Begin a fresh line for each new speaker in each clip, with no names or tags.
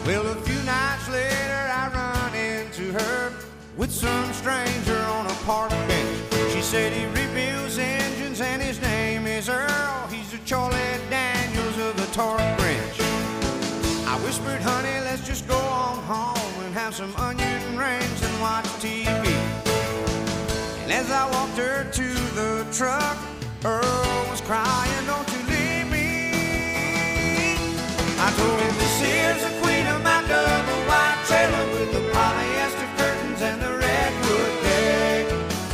Well, a few nights later I run into her with some stranger on a park bench. She said he rebuilds engines and his name is Earl. He's the Charlie Daniels of the torque wrench. I whispered, honey, let's just go on home and have some onion rings and watch TV. And as I walked her to the truck, Earl was crying, don't you leave me. I told him this is the queen of my double white trailer with the polyester curtains and the redwood deck.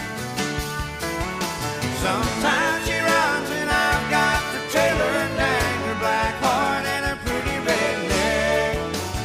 Sometimes she runs and I've got the trailer dang, her black heart and her pretty red neck.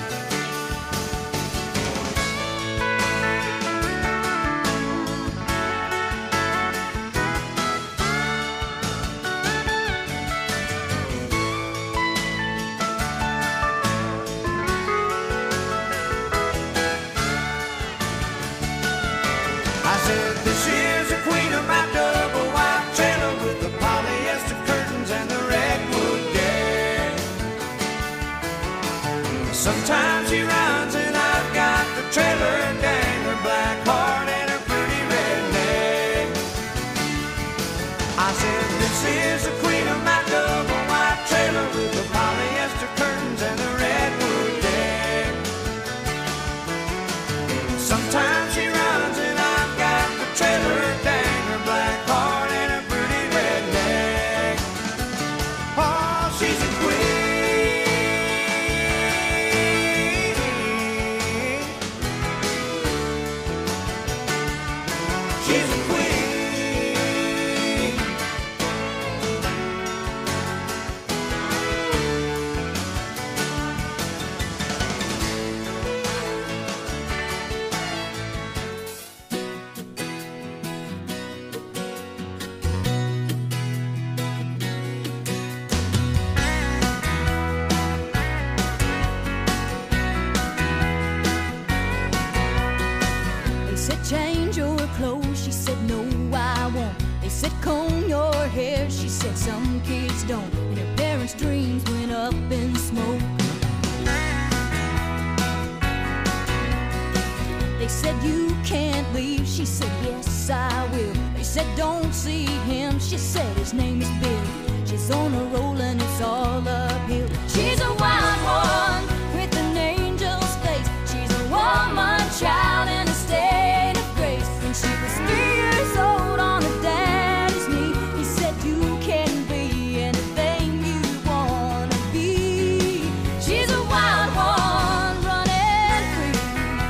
I said, this is the queen of my double white trailer with the polyester curtains and the redwood deck. Sometimes she runs and I've got the trailer and dang, her black heart and her pretty red neck. I said, this is the queen of my double white trailer with the polyester curtains and the redwood deck. Sometimes she runs and I've got the trailer dang, her black heart and her pretty red neck. Oh, she's a queen. She's a queen.
They said change your clothes, she said no I won't. They said comb your hair, she said some kids don't. And her parents' dreams went up in smoke. They said you can't leave, she said yes I will. They said don't see him, she said his name is Bill. She's on a roll and it's all uphill. She's a wild one with an angel's face. She's a woman child in a state of grace. When she was 3 years old on her daddy's knee, he said you can be anything you wanna be. She's a wild one running free.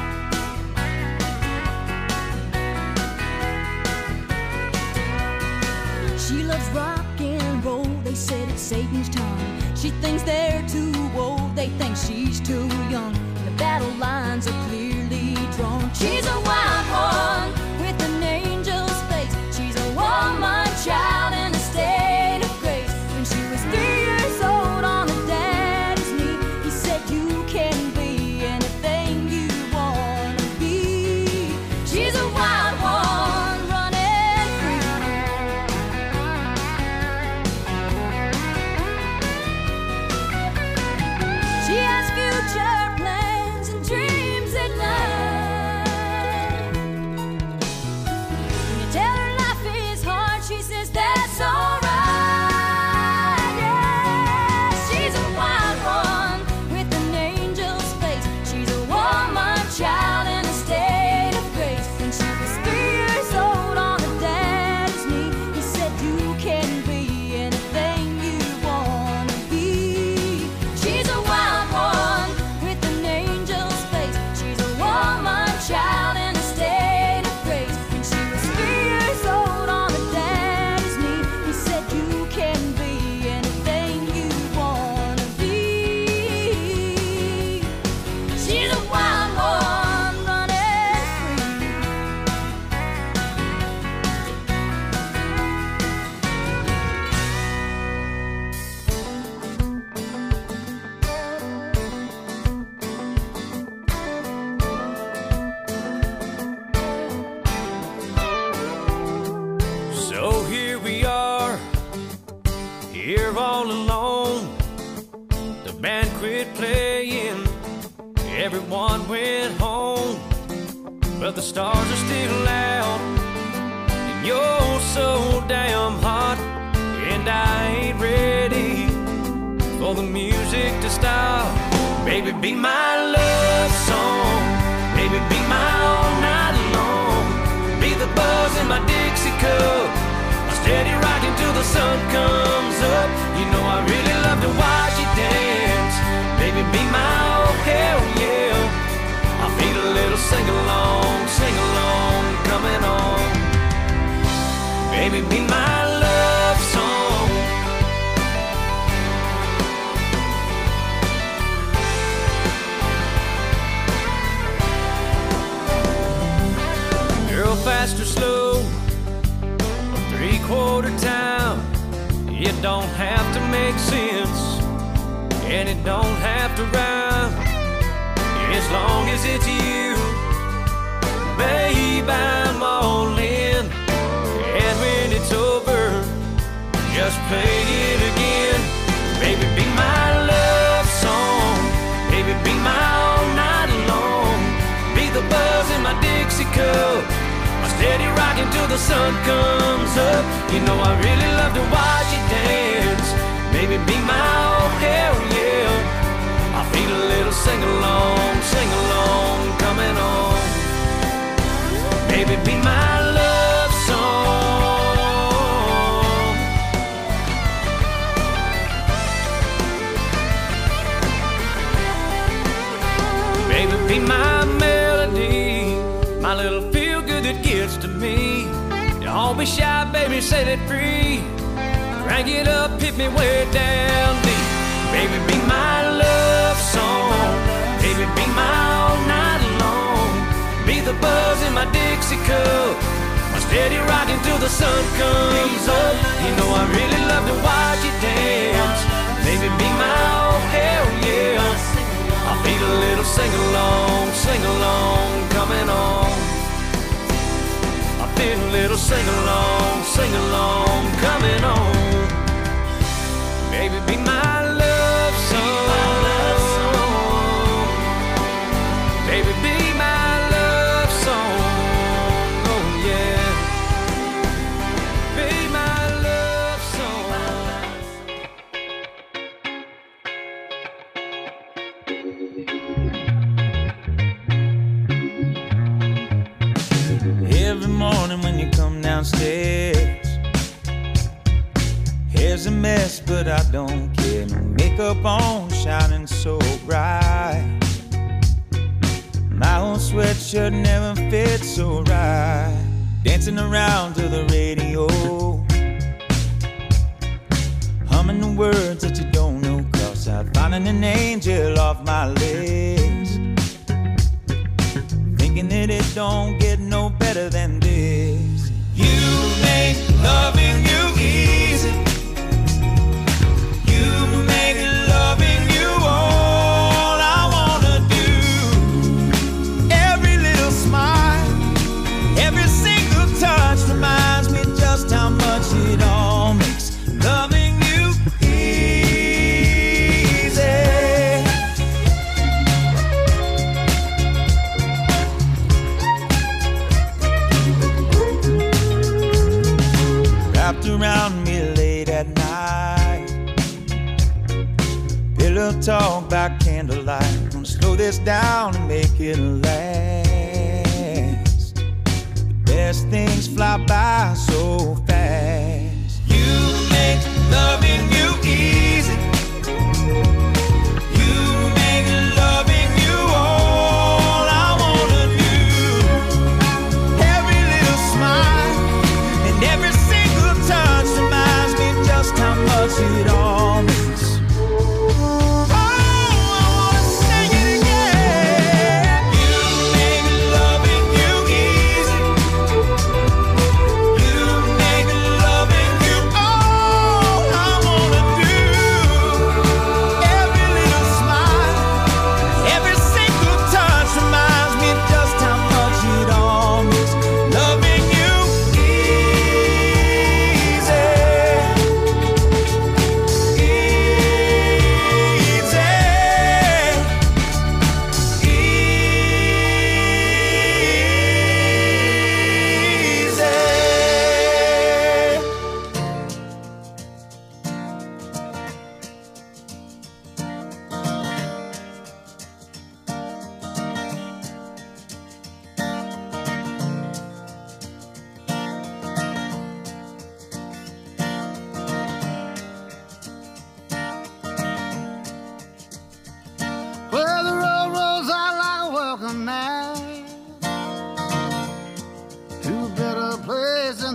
She loves rock and roll, they said it's Satan's tongue. She thinks they're too old, they think she's too young. The battle lines are clearly drawn. She's a wild one with an angel's face. She's a woman child in a state of grace. When she was 3 years old on her daddy's knee, he said you can be anything you wanna be. She's a wild one running free. She has future plans and dreams at night. When you tell her life is hard, she says that's alright. Yeah, she's a wild one with an angel's face. She's a woman child in a state of grace. When she was 3 years old on her daddy's knee, he said you can be anything you wanna be. She's a wild one with an angel's face. She's a woman child in a state of grace. When she was 3 years old on her daddy's knee, he said you can be anything you wanna be. She's a wild one running free.
So here we are, here all alone. The band quit playing, Everyone went home, but the stars are still out. And you're so damn hot, and I ain't ready for the music to stop. Baby, be my love song. Baby, be my all night long. Be the buzz in my Dixie cup, my steady rocking till the sun comes up. You know I really love to watch you dance. Baby, be my oh hell yeah. I feel a little sing-along coming on. Baby, be my love song. Girl, fast or slow, or three-quarter time, it don't have to make sense, and it don't have to rhyme, as long as it's you. Babe, I'm all in, and when it's over, just play it again. Baby, be my love song. Baby, be my all night long. Be the buzz in my Dixie cup, my steady rocking till the sun comes up. You know I really love to watch you dance. Baby, be my oh hell yeah. I feel a little sing-along coming on. Baby, be my love song. Baby, be my melody, my little feel-good that gets to me. Don't be shy, baby, set it free. Crank it up, hit me way down deep. Baby, be my love song. Baby, be my all night long. Be the buzz in my Dixie cup, my steady rocking till the sun comes up. You know I really love to watch you dance. Baby, be my oh hell yeah. I feel a little sing-along coming on. I feel a little sing-along coming on. Baby, be my love song. Baby, be my love song. Oh yeah. Be my love song.
Every morning when you come downstairs, hair's a mess, but I don't care. No makeup on, shining so bright. My old sweatshirt never fits so right. Dancing around to the radio, humming the words that you don't know, 'cause I'm finding an angel off my list. Thinking that it don't get no better than this. You make loving you easy. You make loving you all I wanna do. Every little smile, every single touch reminds me just how much it all makes loving you easy. Wrapped around me late at night, pillow talk by candlelight. Gonna slow this down and make it last. The best things fly by so fast. You make loving you easy. You make loving you all I wanna do. Every little smile and every single touch reminds me just how much it all means.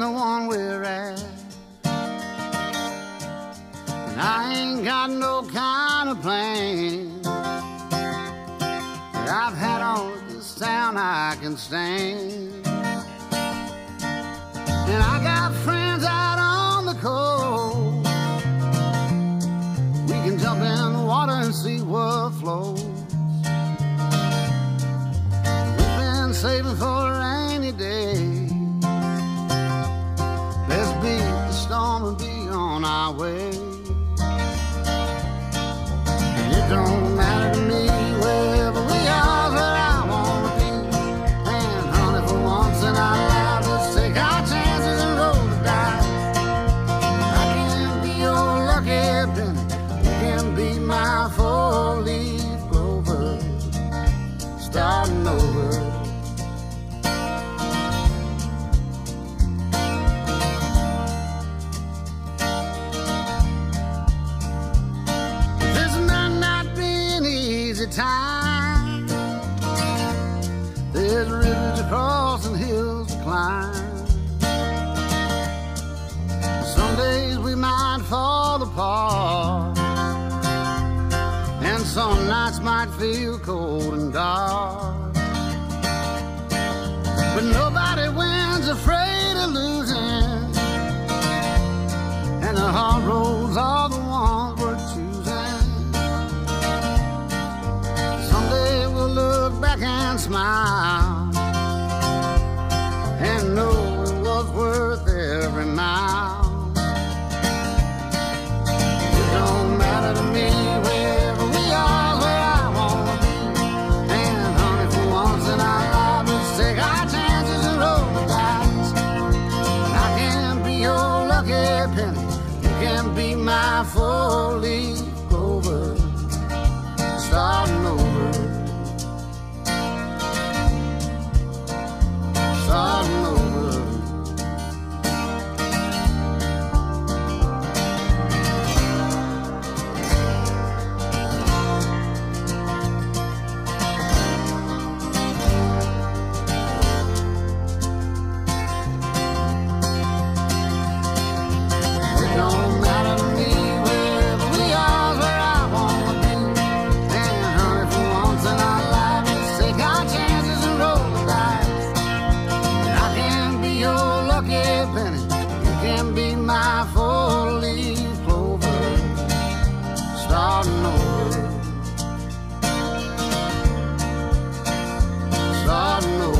the one we're at. And I ain't got no kind of plan that I've had on this town I can stand. And I got friends out on the coast. We can jump in the water and see what flows. We've been saving for a rainy day. Let's beat the storm and be on our way. And it don't matter to me wherever we are, where I wanna be. And honey, for once in our lives, let's take our chances and roll the dice. I can be your lucky penny, you can be my four-leaf clover, starting over. Time. There's rivers to cross and hills to climb. Some days we might fall apart, and some nights might feel cold and dark. But nobody wins afraid of losing, and the hard roads are the ones we're choosing. Look back and smile and know it was worth every mile. It don't matter to me wherever we are, where I wanna be. And honey, for once in our lives, let's take our chances and roll the dice. I can be your lucky penny, you can be my four-leaf clover, starting over. Starting over. It don't matter to me wherever we are, where I wanna be. And honey, for once in our lives, let's take our chances and roll the dice. I can be your lucky penny, you can be my four-leaf clover, starting over, starting over.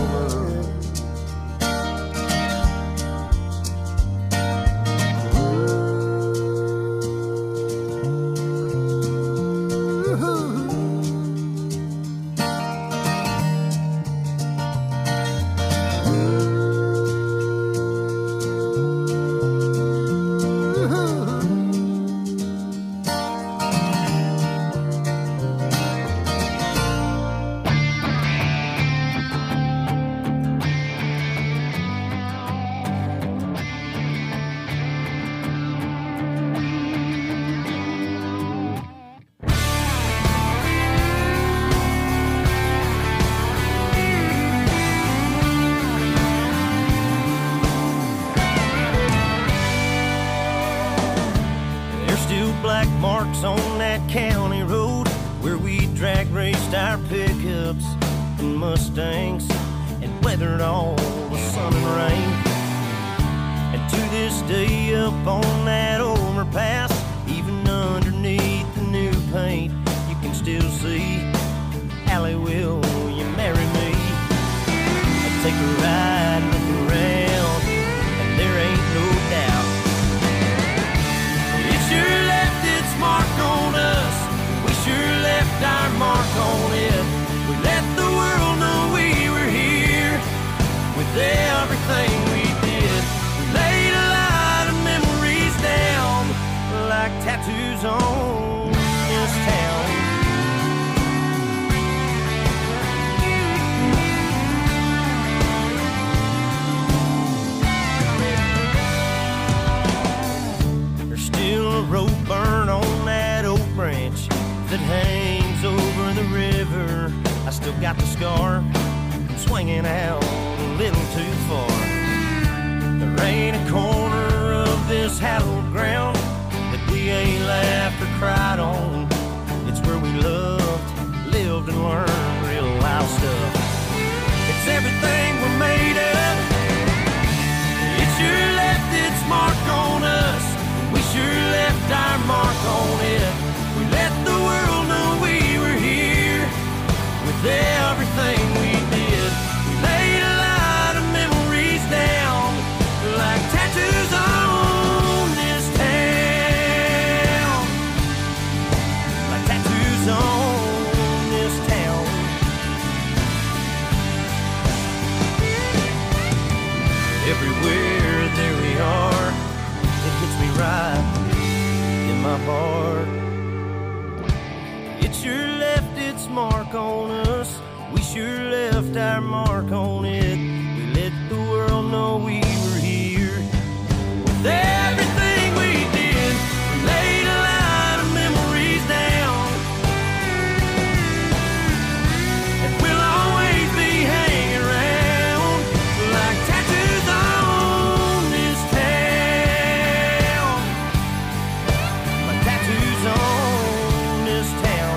Black marks on that county road where we drag raced our pickups and Mustangs and weathered all the sun and rain. And to this day up on that overpass, even underneath the new paint, you can still see Allie, will you marry me? I'll take a ride, look around, and there ain't no doubt it sure left its mark on us. We sure left our mark on it. We let the world know we were here with everything we did. We laid a lot of memories down like tattoos on this town. There's still a rope burn on that oak branch that hangs over the river. I still got the scar swinging out a little too far. The
ain't a corner of this hallowed ground that we ain't laughed or cried on. It's where we loved, lived, and learned real life stuff. It's everything we're made of. It sure left its mark on us. We sure left our mark on it. We let the world know we were here with everything we did. We laid a lot of memories down like tattoos on this town. Like tattoos on this town. Everywhere there we are, it hits me right in my heart. It sure left its mark on us. We sure left our mark on it. We let the world know we were here with everything we did. We laid a lot of memories down, and we'll always be hanging around like tattoos on this town. Like tattoos on this town.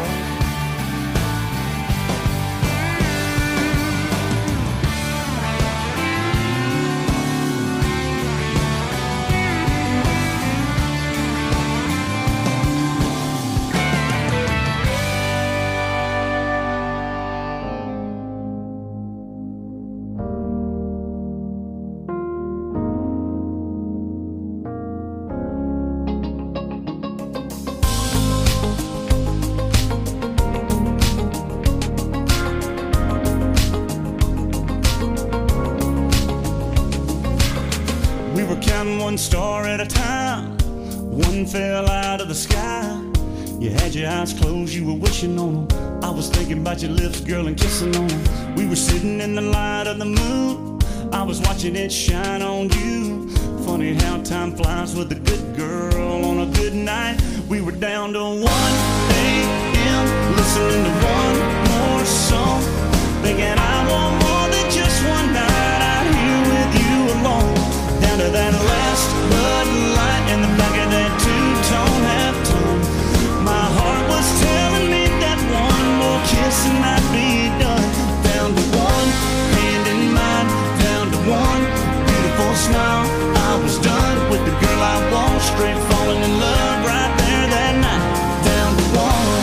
We were counting one star at a time. One fell out of the sky. You had your eyes closed, you were wishing on them. I was thinking about your lips, girl, and kissing on them. We were sitting in the light of the moon. I was watching it shine on you. Funny how time flies with a good girl on a good night. We were down to 1 a.m. listening to one more song, thinking I want more than just one night out here with you alone. Down to that last Bud Light in the back of that two-tone half-tone. My heart was telling me that one more kiss and I'd be done. Down to one hand in mine, down to one beautiful smile. I was done with the girl I want, straight falling in love right there that night. Down to one.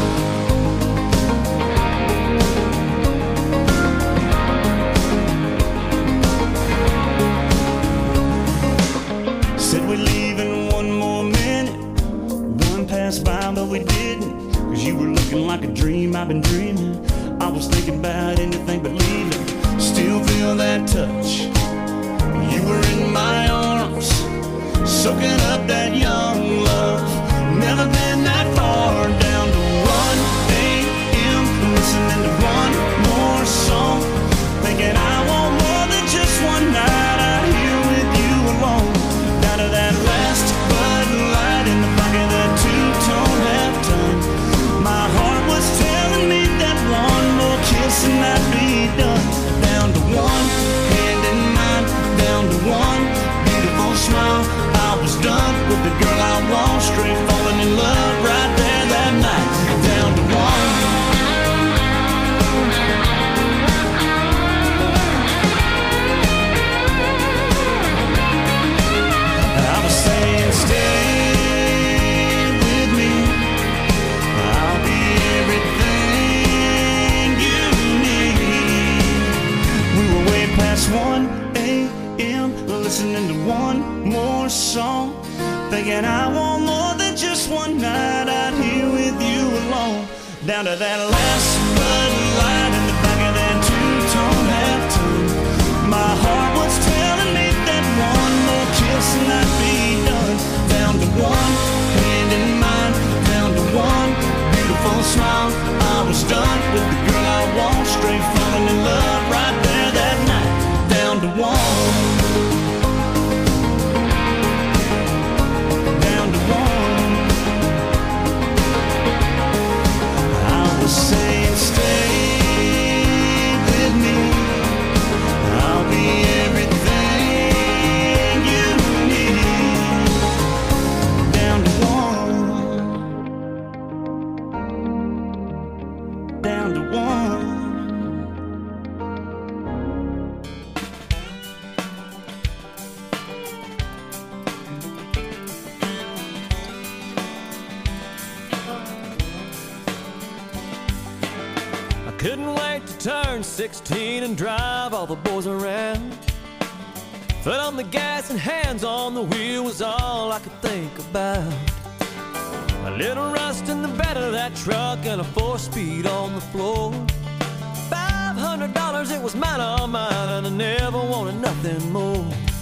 Said we'd leave in one more minute. One passed by, but we didn't. Cause you were looking like a dream I've been dreaming. I was thinking about anything but leaving. Still feel that touch. You were in my arms, soaking up that young love. Never been that far. Down to 1 a.m. listening to one more song, thinking I want more than just one night out here with you alone. Down to that last Bud Light in the back of that two-tone half-tone. My heart was telling me that one more kiss and I'd be done. Down to one hand in mine, down to one beautiful smile. I was done with the girl I want, straight falling in love right there that night. Down to one. I was saying stay with me, I'll be everything you need. We were way past 1 a.m. listening to one more song, thinking I want more than just one night out here with you alone. Down to that last Bud Light in the back of that two-tone half-tone. My heart was telling me that one more kiss and I'd be done. Down to one hand in mine, down to one beautiful smile. I was done with the girl I want, straight falling in love right there that night. Down to one. Down to one. I was saying
Couldn't wait to turn 16 and drive all the boys around. Foot on the gas and hands on the wheel was all I could think about. A little rust in the bed of that truck and a 4-speed on the floor. $500, it was mine, all mine, and I never wanted nothing more.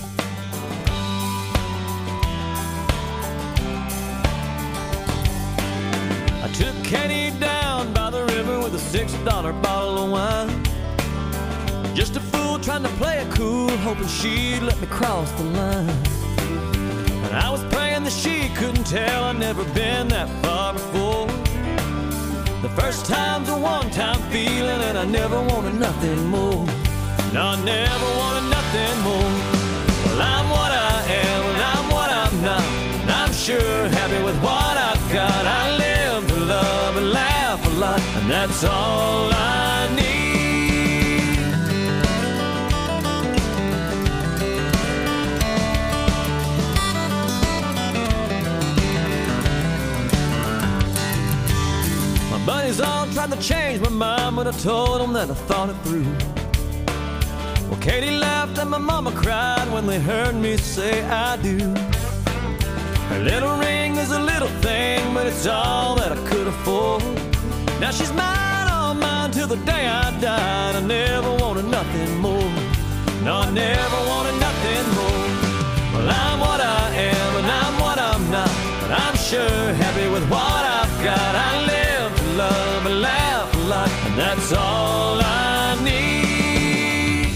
I took Katie down by the river with a $6 bottle of wine. Just a fool trying to play it cool, hoping she'd let me cross the line. And I was praying that she couldn't tell I'd never been that far before. The first time's a one-time feeling, and I never wanted nothing more. No, I never wanted nothing more. Well, I'm what I am, and I'm what I'm not, and I'm sure happy with what I've got. I live to love and laugh a lot, and that's all I need. Buddies all tried to change my mind, but I told them that I thought it through. Well, Katie laughed and my mama cried when they heard me say I do. Her little ring is a little thing, but it's all that I could afford. Now she's mine, all mine, till the day I died. I never wanted nothing more. No, I never wanted nothing more. Well, I'm what I am, and I'm what I'm not, but I'm sure happy with what I've got. I live love and laugh a lot, and that's all I need.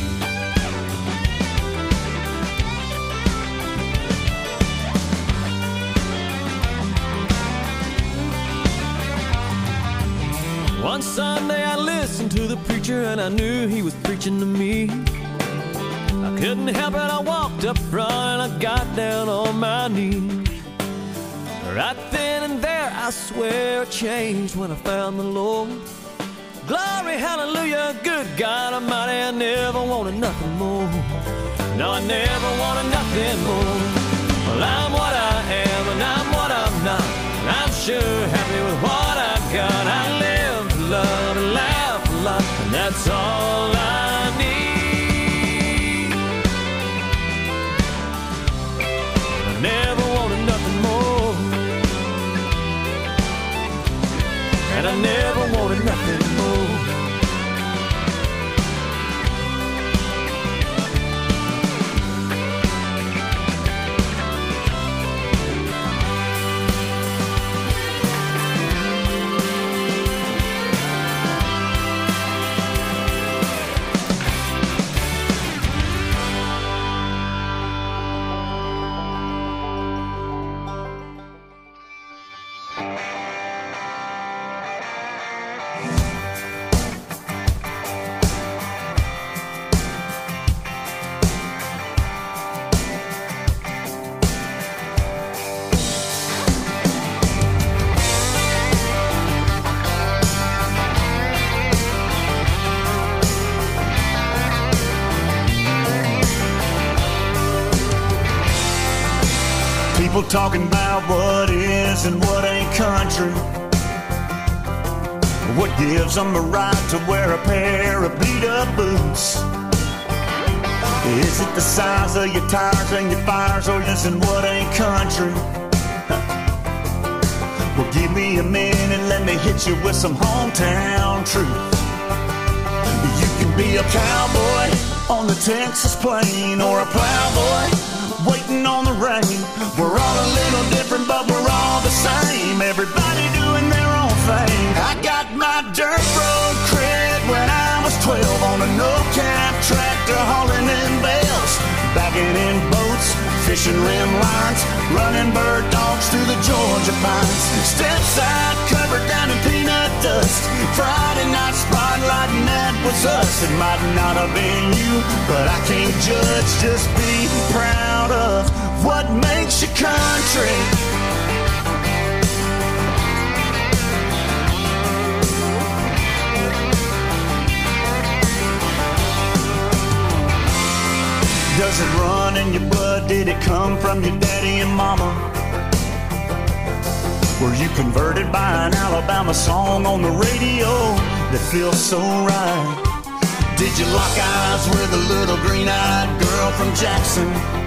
One Sunday I listened to the preacher, and I knew he was preaching to me. I couldn't help it, I walked up front and I got down on my knees. Right then and there, I swear it changed when I found the Lord. Glory, hallelujah, good God Almighty, I never wanted nothing more. No, I never wanted nothing more. Well, I'm what I am, and I'm what I'm not, and I'm sure happy with what I've got. I live to love and laugh a lot, and that's all I need. I never wanted nothing more. And I never wanted nothing more.
People talking about what is and what ain't country. What gives them the right to wear a pair of beat-up boots? Is it the size of your tires and your fires, or is it what ain't country? Well, give me a minute and let me hit you with some hometown truth. You can be a cowboy on the Texas plain, or a plowboy waiting on the rain. We're all a little different, but we're all the same. Everybody doing their own thing. I got my dirt road cred when I was 12 on a no-cap tractor hauling in bales, backing in boats, fishing rim lines, running bird dogs through the Georgia pines. Step side covered down in peanut dust. Friday night spotlighting, that was us. It might not have been you, but I can't judge, just be proud of what makes you country. Does it run in your blood? Did it come from your daddy and mama? Were you converted by an Alabama song on the radio? that feels so right. Did you lock eyes with a little green-eyed girl from Jackson?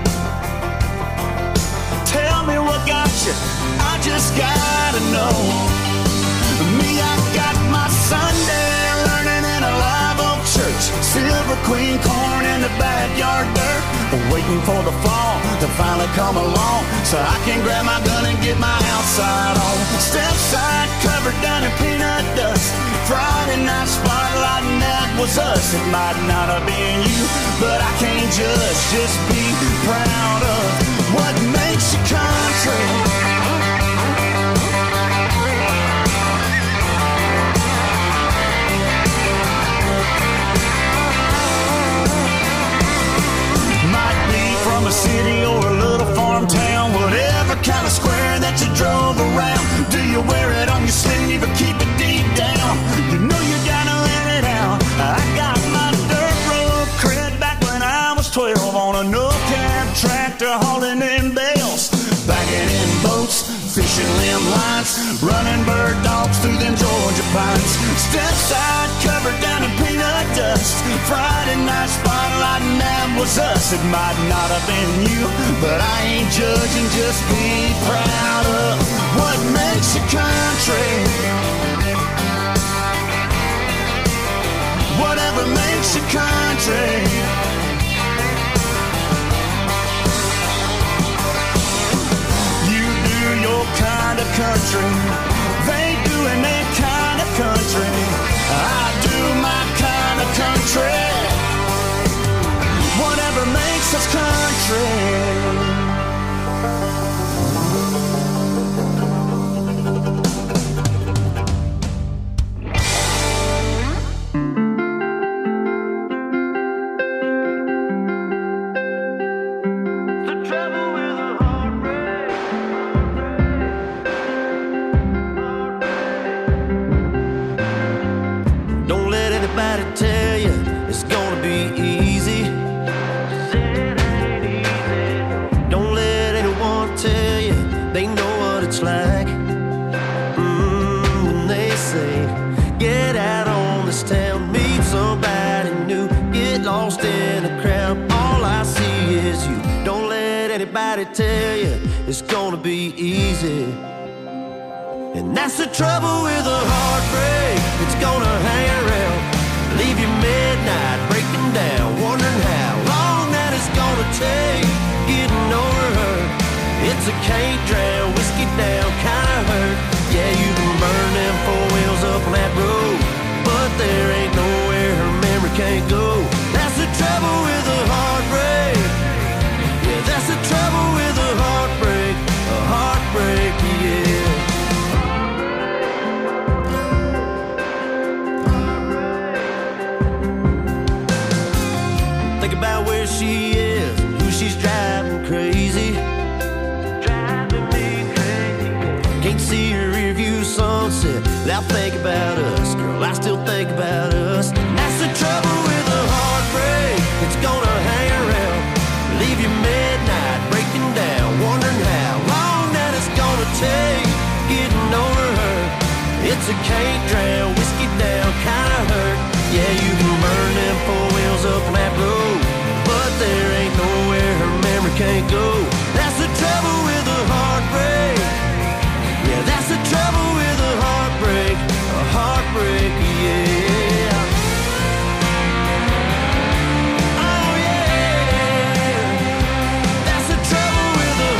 Tell me what got you, I just gotta know. Me, I got my Sunday learning in a live oak church. Silver Queen corn in the backyard dirt. Waiting for the fall to finally come along, so I can grab my gun and get my outside on. Step side covered down in peanut dust. Friday night spotlight and that was us. It might not have been you, but I can't judge. Just be proud of what makes you country. From a city or a little farm town, whatever kind of square that you drove around. Do you wear it on your sleeve or keep it deep down? You know you gotta let it out. I got my dirt road cred back when I was 12 on a no-cab tractor hauling in bales, bagging in boats, fishing limb lines, running bird dogs through them Georgia pines. Step side covered down in peanut dust. Friday night spotlight and that was us. It might not have been you, but I ain't judging. Just be proud of what makes you country. Whatever makes you country. Your kind of country, they doing their kind of country. I do my kind of country. Whatever makes us country.
Tell you it's gonna be easy. Don't let anyone tell you they know what it's like. When they say get out on this town, meet somebody new, get lost in a crowd. All I see is you. Don't let anybody tell you it's gonna be easy. And that's the trouble with a heartbreak. It's gonna hang around, leave you midnight breaking down, wondering how long that it's gonna take getting over her. It's a can't drown, whiskey down kind of hurt. Yeah, you can burn them four wheels up on that road, but there ain't nowhere her memory can't go. That's the trouble with a heartbreak. Yeah, that's the trouble with a heartbreak. A heartbreak, yeah. Think about where she is, who she's driving crazy. Driving me crazy. Can't see her rear view sunset without thinking about us. Girl, I still think about us. That's the trouble with a heartbreak. It's gonna hang around, leave you midnight breaking down, wondering how long that it's gonna take getting over her. It's a can't drown, whiskey down kind of hurt. Yeah, you can burn them four wheels up on that road, but there ain't nowhere her memory can't go. That's the trouble with a heartbreak. Yeah, that's the trouble with a heartbreak. A heartbreak, yeah. Oh yeah, that's the trouble with a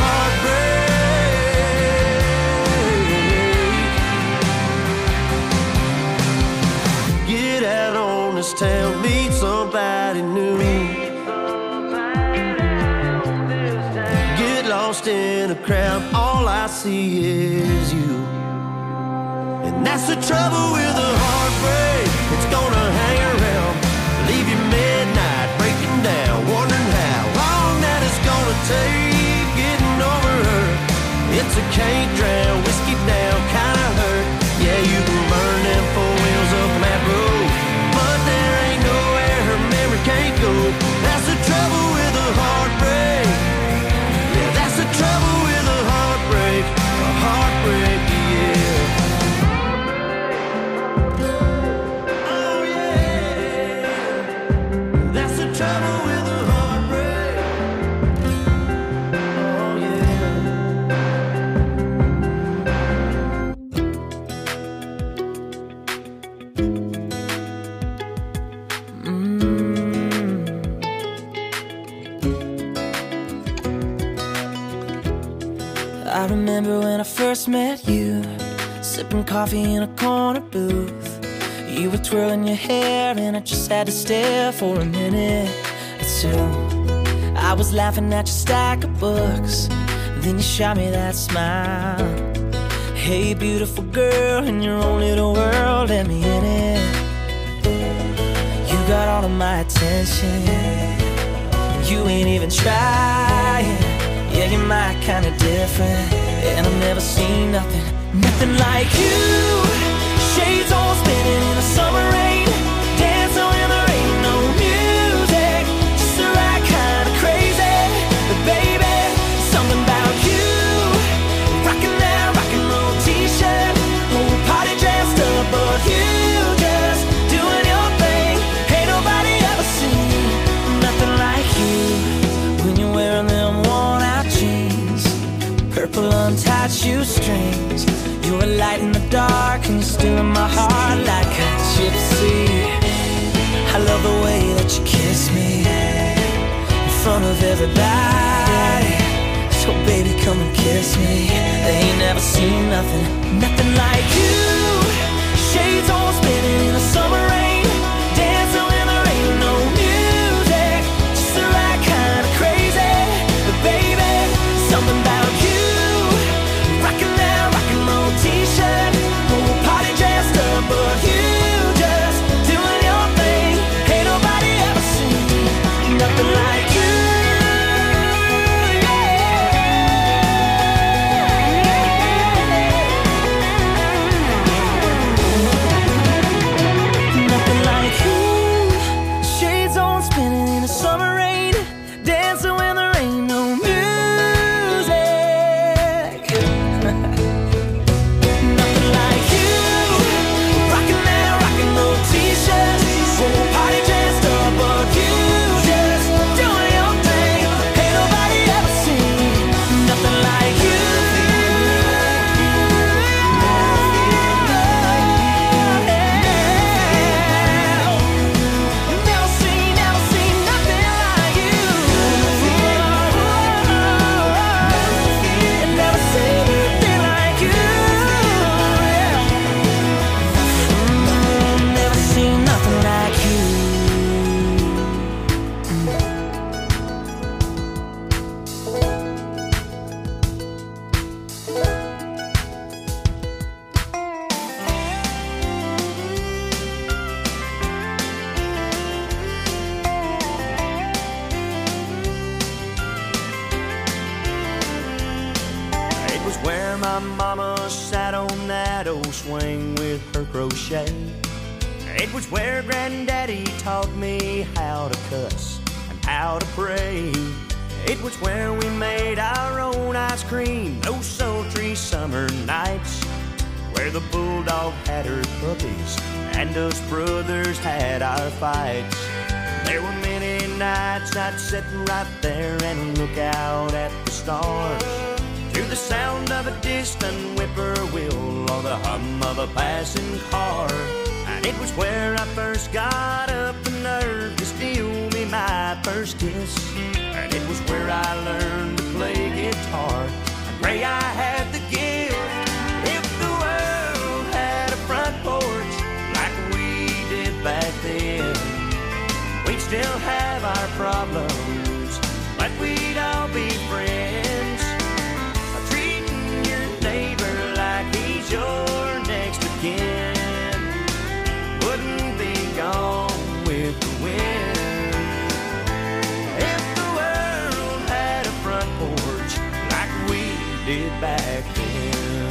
heartbreak. Get out on this town, meet somebody new. Get lost in a crowd, all I see is you. And that's the trouble with a heartbreak. It's gonna hang around, leave you midnight breaking down, wondering how long that it's gonna take getting over her. It's a can't drown, whiskey down kind of hurt. Yeah, you can burn them four wheels up on that road, but there ain't nowhere her memory can't go. That's the trouble with a heartbreak. Yeah, that's the trouble with a heartbreak. A heartbreak, yeah.
I remember when I first met you, sipping coffee in a corner booth. You were twirling your hair and I just had to stare for a minute or two. I was laughing at your stack of books, then you shot me that smile. Hey beautiful girl, in your own little world, let me in it. You got all of my attention, you ain't even trying. Yeah, you're my kind of different, and I've never seen nothing like you. Shades all spinning in the summer rain, dancing when there ain't no music, just the right kind of crazy. But baby, something about you, rocking that rock and roll t-shirt, whole party dressed up, but you just doing your thing. Ain't nobody ever seen nothing like you. When you're wearing them worn-out jeans, purple untied shoestrings, you're a light in the dark and you're still in my heart like a gypsy. I love the way that you kiss me in front of everybody. So baby, come and kiss me. They ain't never seen nothing like you. Shades all spinning in the summer rain, dancing when there ain't no music, just the right kind of crazy. But baby, something about you, rocking that rock and roll t-shirt, whole party dressed up, but you just doing your thing. Ain't nobody ever seen nothing like you. Nothing like you. Shades on spinning in the summer rain, dancing when there ain't no music. Nothing like you, rocking that rock and roll t-shirt, whole party dressed up, but you just doing your thing. Ain't nobody ever seen nothing like you. Never seen nothing like you. Never seen anything like you. Never seen nothing like you.
It was where my mama sat on that old swing with her crochet. It was where granddaddy taught me how to cuss and how to pray. It was where we made our own ice cream those sultry summer nights, where the bulldog had her puppies and us brothers had our fights. There were many nights I'd sit right there and look out at the stars, to the sound of a distant whippoorwill or the hum of a passing car. And it was where I first got up the nerve to steal me my first kiss. And it was where I learned to play guitar and pray I had the gift. If the world had a front porch like we did back then, we'd still have our problems, but we'd all be friends. Treating your neighbor like he's your next of kin wouldn't be gone with the wind. If the world had a front porch like we did back then.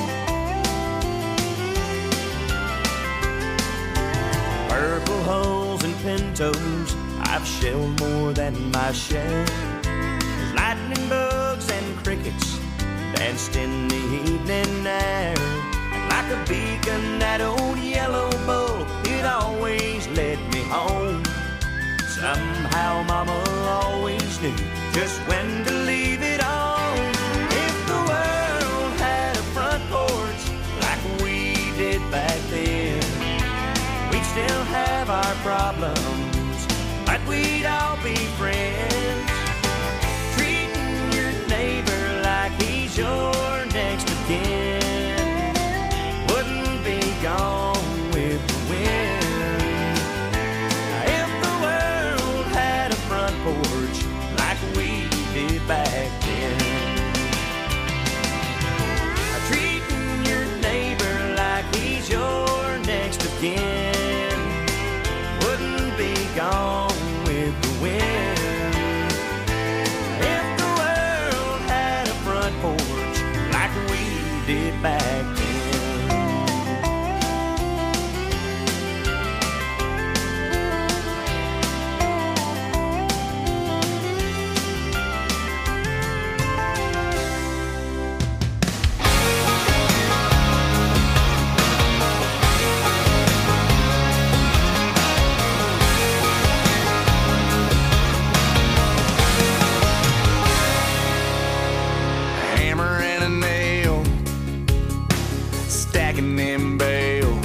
Purple hulls and pintos, I've shelled more than my share. Lightning bugs and crickets danced in the evening air. And like a beacon, that old yellow bull, it always led me home. Somehow mama always knew just when to leave it on. If the world had a front porch like we did back then, we'd still have our problems, but we'd all be friends. Treating your neighbor like he's you're next again, wouldn't be gone with the wind. If the world had a front porch like we did back then, treating your neighbor like he's your next again, wouldn't be gone with the wind. If the world had a front porch like we did back then. Hammer and a nail, stacking them bales.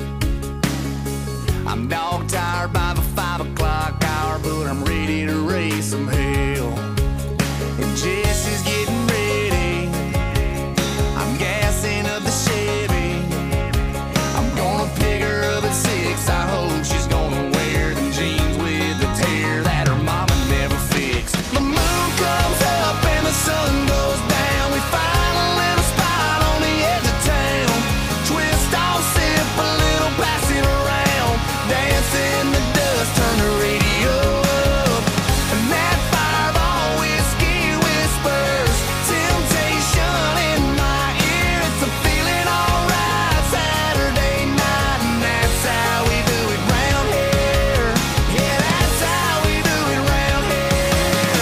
I'm dog tired by the 5 o'clock hour, but I'm ready to raise some hell. And Jesse's getting ready, I'm gassing up the Chevy. I'm gonna pick her up at 6, I hope she's gonna wear them jeans with the tear that her mama never fixed. The moon comes up and the sun goes down, we find a little spot on the edge of town. Twist off, sip a little, pass it around, dance in the dust, turn the radio up. And that fireball whiskey whispers temptation in my ear. It's a feeling alright Saturday night, and that's how we do it round here. Yeah, that's how we do it round here.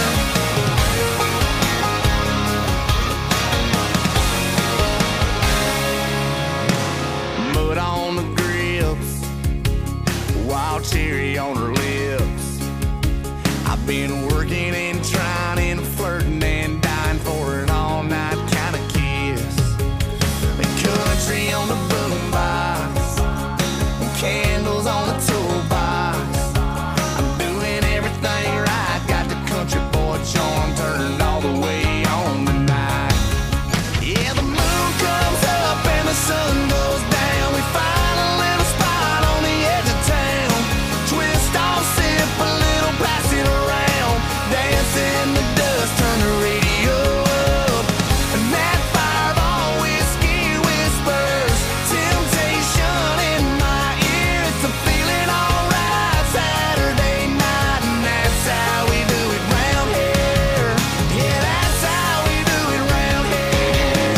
Mud on the grips, wild cherry on her lips. I've been working and trying and flirting and dying for an all-night kind of kiss. The country on the boombox, candles on the toolbox. I'm doing everything right, got the country boy charm turned all the way on tonight. Yeah, the moon comes up and the sun goes down, we find a little spot on the edge of town. Twist off, sip a little, pass it around, dance in the dust, turn the radio up. And that fireball whiskey whispers temptation in my ear. It's a feeling alright Saturday night, and that's how we do it round here. Yeah, that's how we do it round here.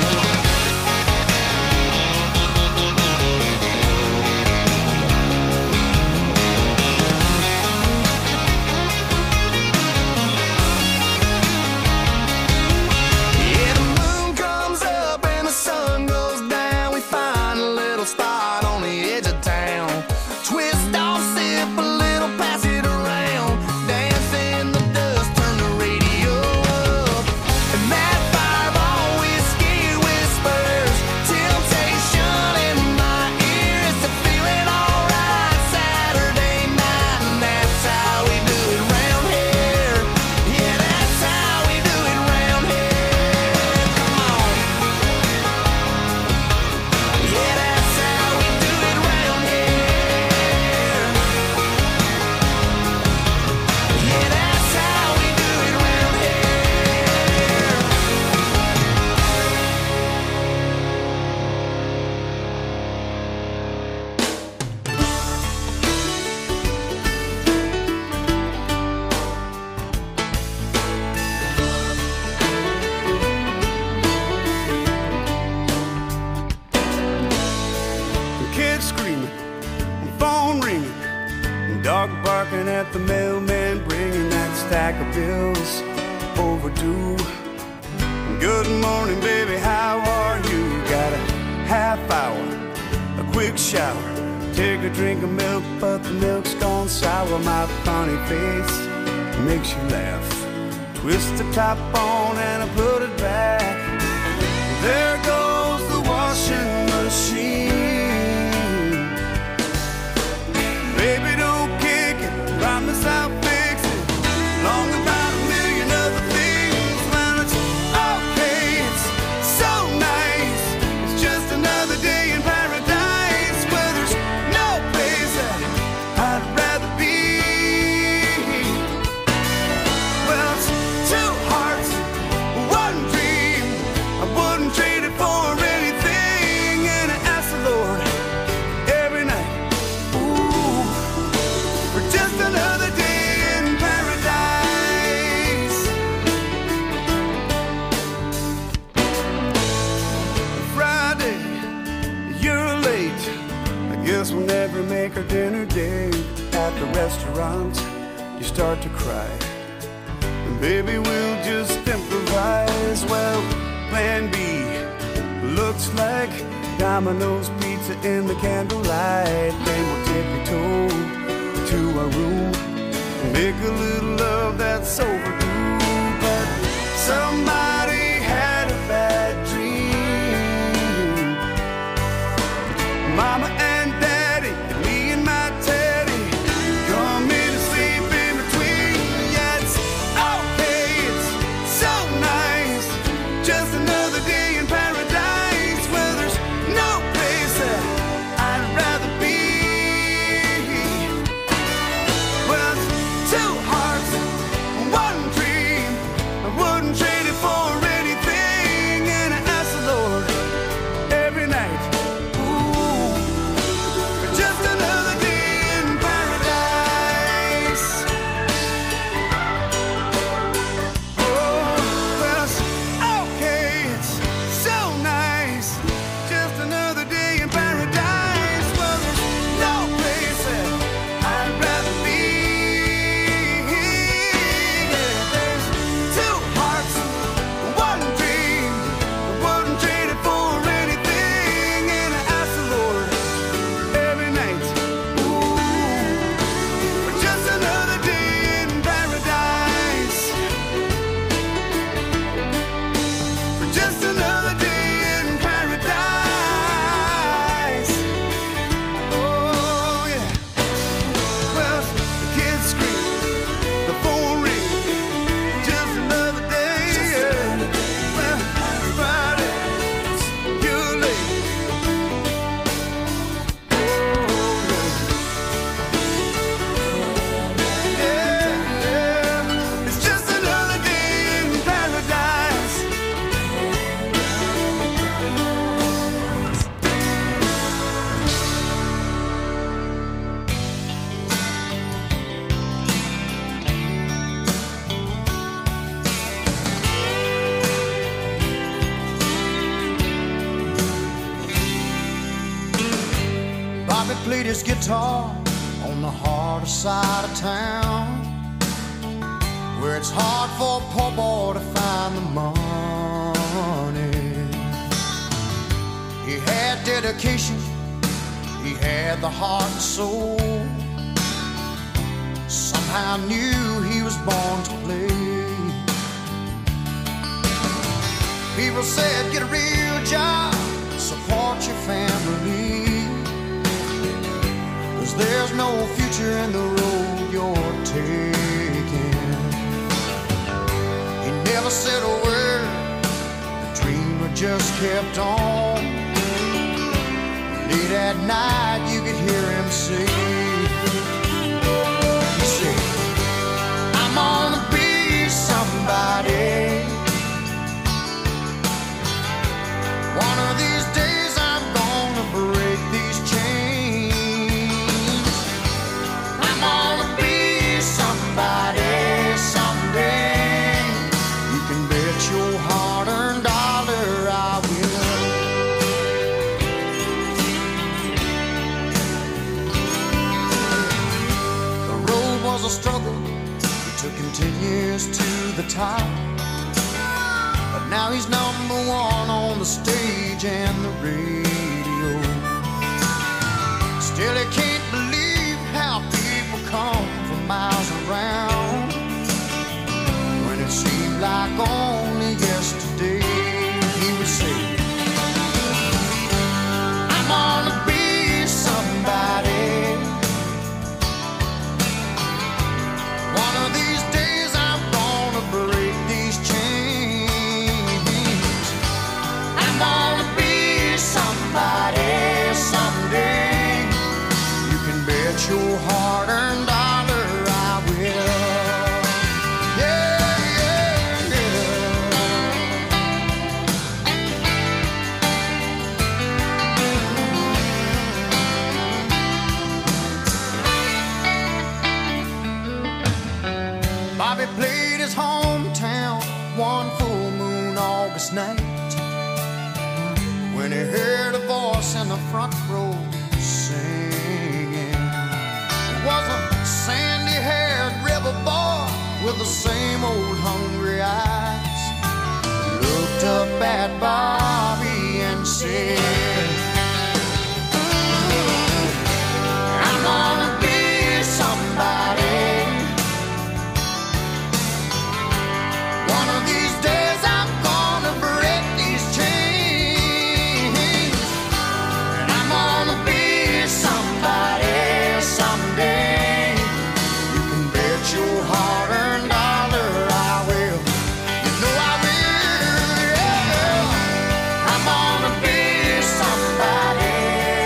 Yeah, the moon comes up and the sun goes down, we find a little spot on the edge of town. Twist off, sip a little, pass it around, dance in the dust, turn the radio up. And that fireball whiskey whispers temptation in my ear. It's a feeling alright Saturday night, and that's how we do it round here. Yeah, that's how we do it round here. Come on. Yeah, that's how we do it round here. Yeah, that's how we do it round here.
Kids screaming, phone ringing, dog barking at the mailman, bringing that stack of bills overdue. Good morning, baby, how are you? Got a half hour, a quick shower, take a drink of milk, but the milk's gone sour. My funny face makes you laugh. Twist the top on and I put it back. There goes the washing machine. Baby, don't kick it, promise I'll fix it. Long about a million other things. When it's okay, it's just another day in paradise. Friday, you're late. I guess we'll never make our dinner date. At the restaurant, you start to cry. And baby, we'll just improvise. Well, plan B looks like Domino's pizza in the candlelight. Then we'll tippy-toe to our room and make a little love that's overdue. But somebody had a bad dream. Mama and Daddy, and me and my Teddy, come in and sleep in between. Yeah, it's okay, it's so nice, just another day in paradise, where there's no place that I'd rather be. Well, it's two hearts, one dream, I wouldn't trade it for anything. And I ask the Lord every night, ooh, for just another day in paradise. Oh, well, it's okay, it's so nice, just another day in paradise. Well, there's no place that I'd rather be. Yeah, there's two hearts, one dream, I wouldn't trade it for anything. And I ask the Lord every night, ooh, for just another day in paradise. For just another day in paradise. Oh, yeah. Well, the kids scream, the phone rings, just another day. Yeah. Well, Friday, you're late. Oh, yeah. Yeah. It's just another day in paradise. Bobby played his guitar on the harder side of town, where it's hard for a poor boy to find the money. He had dedication, he had the heart and soul. Somehow knew he was born to play. People said, get a real job, support your family, 'cause there's no future in the road you're taking. He never said a word, the dreamer just kept on. Late at night you could hear him say, he said, I'm gonna be somebody. One of these days I'm gonna break these chains. I'm gonna be somebody someday. You can bet your hard-earned dollar I will. The road was a struggle, it took him 10 years to the top. But now he's number one on the stage and the radio. Still he can't believe how people come from miles around, when it seemed like only yesterday he would say, I'm gonna be somebody. One of these days I'm gonna break these chains. I'm gonna be somebody someday. You Bobby played his hometown one full moon August night when he heard a voice in the front row singing. It was a sandy-haired river boy with the same old hungry eyes. He looked up at Bobby and said, I'm gonna be somebody. One of these days I'm gonna break these chains, and I'm gonna be somebody someday. You can bet your hard-earned dollar I will. You know I will, yeah. I'm gonna be somebody.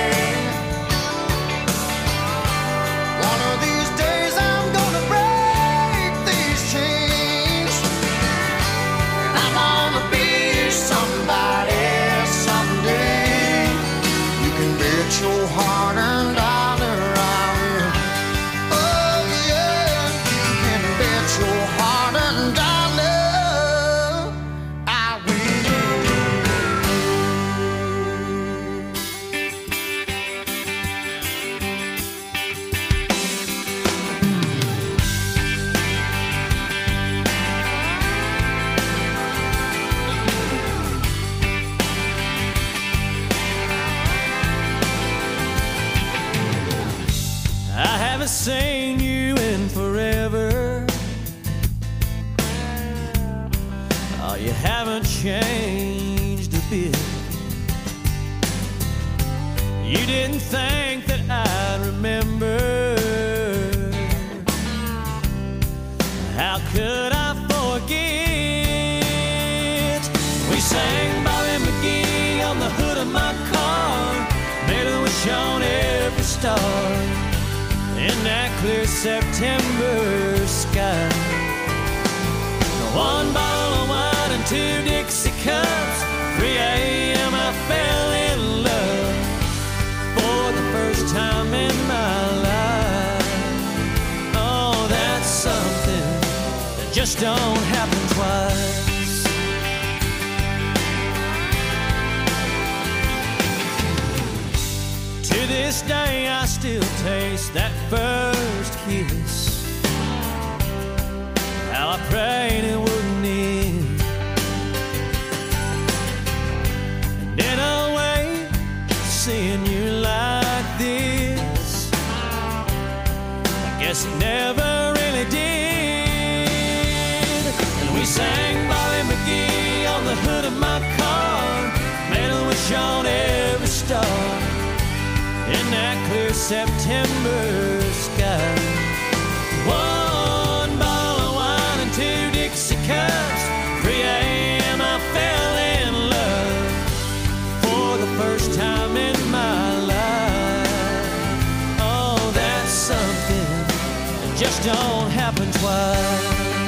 One of these days I'm gonna break these chains, and I'm gonna be somebody someday. You can bet your hard-earned dollar I will. Oh yeah, you can bet your hard-earned dollar I will.
I haven't seen you in forever. Oh, you haven't changed a bit. You didn't think that I'd remember. How could I forget? We sang Bobby McGee on the hood of my car, made a wish on every star in that clear September sky. One bottle of wine and 2 Dixie cups. 3 a.m. I fell in love for the first time in my life. Oh, that's something that just don't happen twice. To this day I still taste that first kiss. How I prayed it wouldn't end. And in a way, seeing you like this, I guess it never really did. And we sang Bobby McGee on the hood of my car, made a wish on every star in that clear September sky. One bottle of wine and 2 Dixie cups. 3 a.m. I fell in love for the first time in my life. Oh, that's something that just don't happen twice.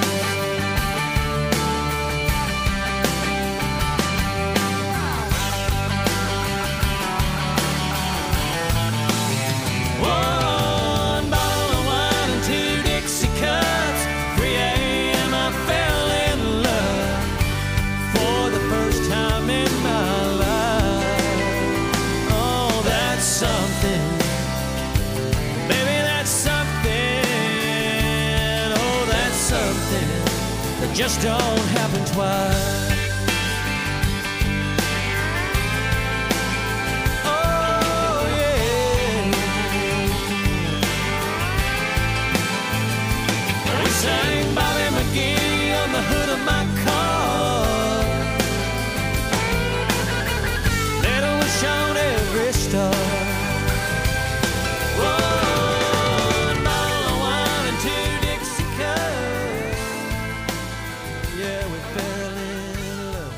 One bottle of wine and 2 Dixie cups. 3 a.m. I fell in love for the first time in my life. Oh, that's something. Baby, that's something. Oh, that's something that just don't happen twice. Sang Bobby McGee on the hood of my car, made a wish on every star. One bottle of wine and 2 Dixie cups. Yeah, we fell in love.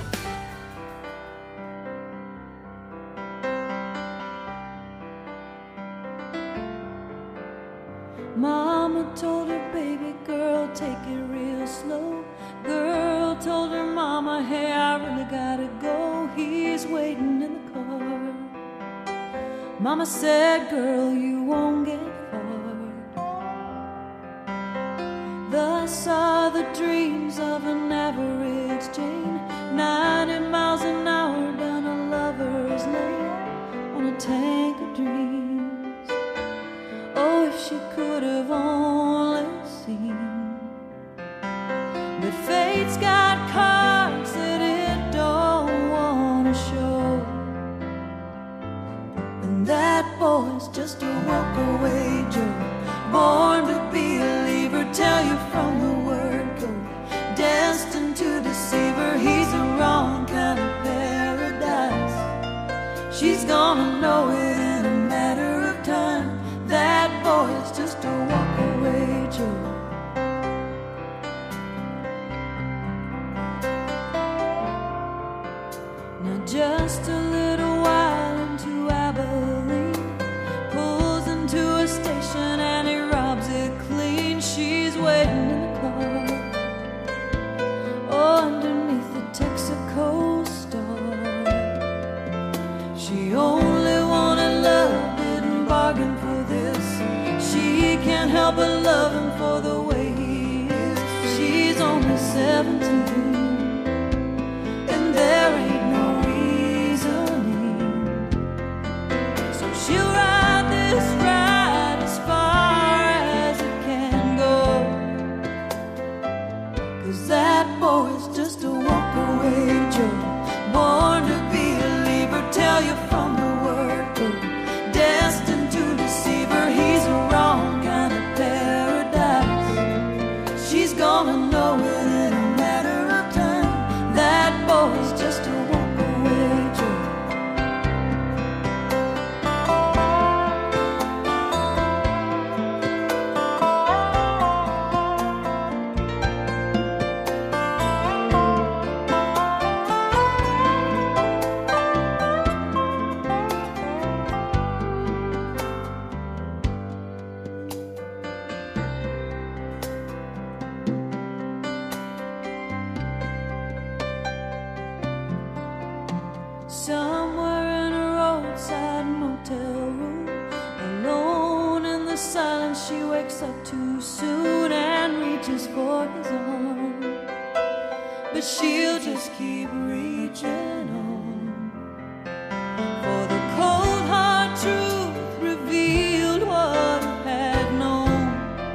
Mama told her baby girl, take it real slow. Girl told her mama, hey, I really gotta go. He's waiting in the car. Mama said, girl, you won't get far. The sun are the dreams of an average Jane, 90 miles an hour down a lover's lane on a tank of dreams. Oh, if she could have only seen. But fate's got cards that it don't want to show, and that boy's just a walk-away Joe, born to be a leaver, tell you from the word go, destined to deceive her. He's the wrong kind of paradise. She's gonna know it in a matter of time. That boy's just a walk-away Joe. Now just a little while into Abilene, pulls into a station and he robs it clean. She's waiting in the car, oh, underneath the Texaco star. She only wanted love, didn't bargain for this. She can't help but love him for the way he is. She's only 17, and there ain't no reasoning. So she'll ride this ride as far as it can go, 'cause that boy's just a walk-away Joe, born to be a leaver, tell you from the word go, destined to deceive her. He's the wrong kind of paradise. She's gonna know it in a matter of time. That boy's just a walk-away Joe. Somewhere in a roadside motel room, alone in the silence, she wakes up too soon and reaches for his arm. But she'll just keep reaching on, for the cold hard truth revealed what he had known.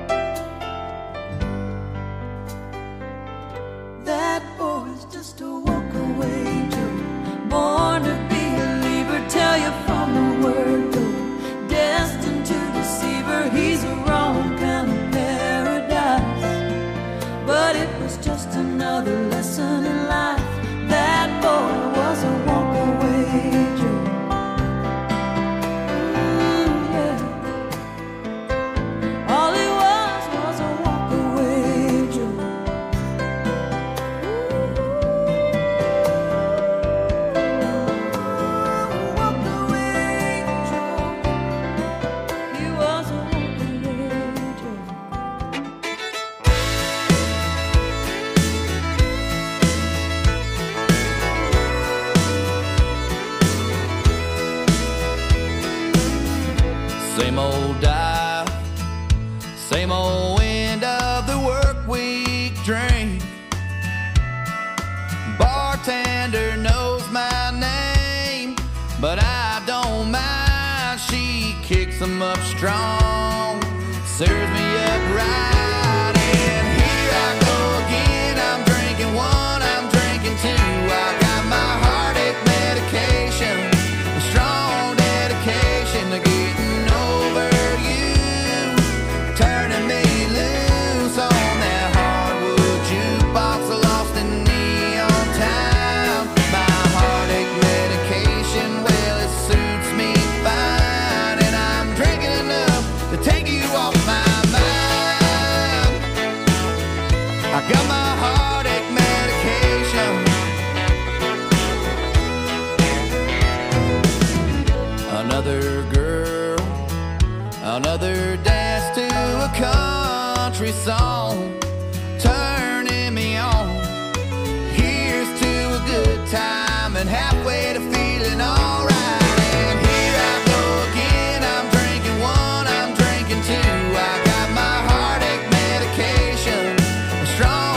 That boy's just a walk-away Joe, born to be a leaver, tell you from the word go, destined to deceive her. He's the wrong kind of paradise, but it was just another lesson in life. That boy was a walk-away Joe. Yeah. All he was a walk-away Joe.
Same old dive, same old end of the work week drink. Bartender knows my name, but I don't mind. She kicks them up strong, serves me up right, and here I go again. I'm drinking one, I'm drinking two. I got my heartache medication, a strong dedication to getting over you, turning me loose on that hardwood jukebox, lost in neon town. My heartache medication, well, it suits me fine, and I'm drinking enough to take you off my mind. I got my heartache medication. Another girl, another dance to a country song, turning me on. Here's to a good time and halfway to feeling alright. And here I go again. I'm drinking one, I'm drinking two. I got my heartache medication, a strong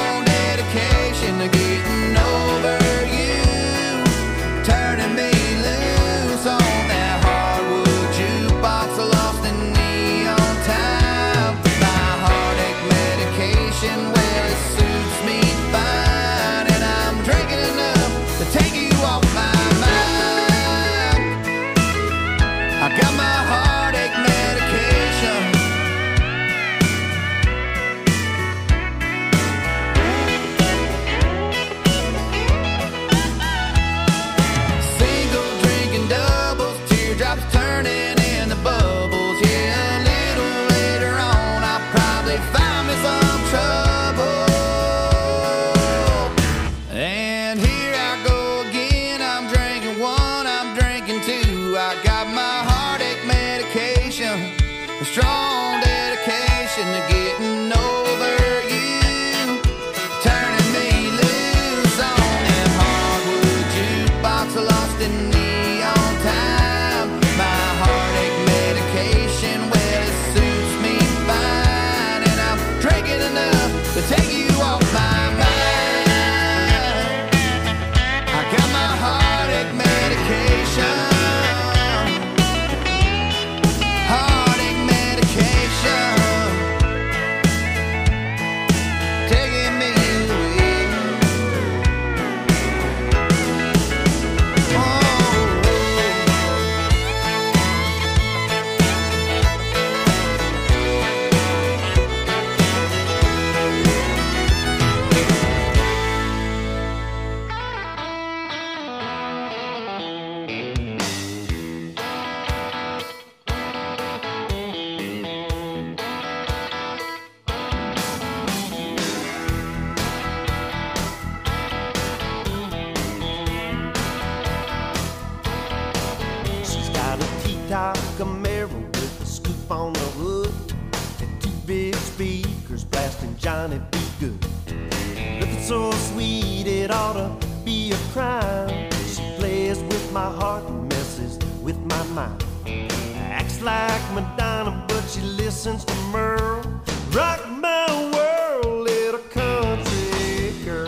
big speakers blasting Johnny B. Good. Looking so sweet it ought to be a crime. She plays with my heart and messes with my mind. Acts like Madonna, but she listens to Merle. Rock my world, little country girl.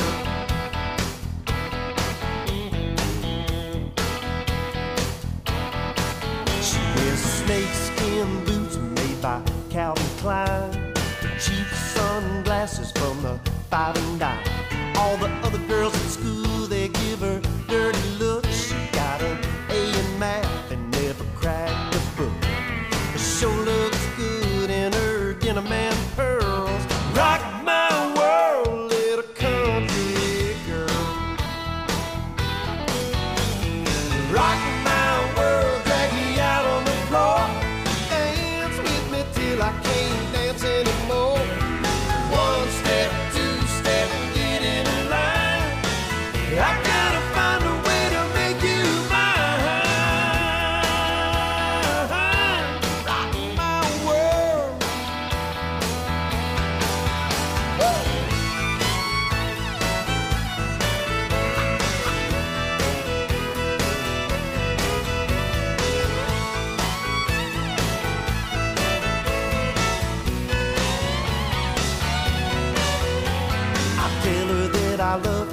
She wears snakeskin boots made by Calvin Klein, the cheap sunglasses from the Five and Dime. All the other girls at school, they give her dirty looks. She got an A in math and never cracked a book. But sure looks good in her denim and pearls. Rock my world, little country girl. Rock my world, drag me out on the floor. Dance with me till I can't dance anymore. One step, two step, get in line. I gotta find a way to make you mine. Rock my world. I tell her that I love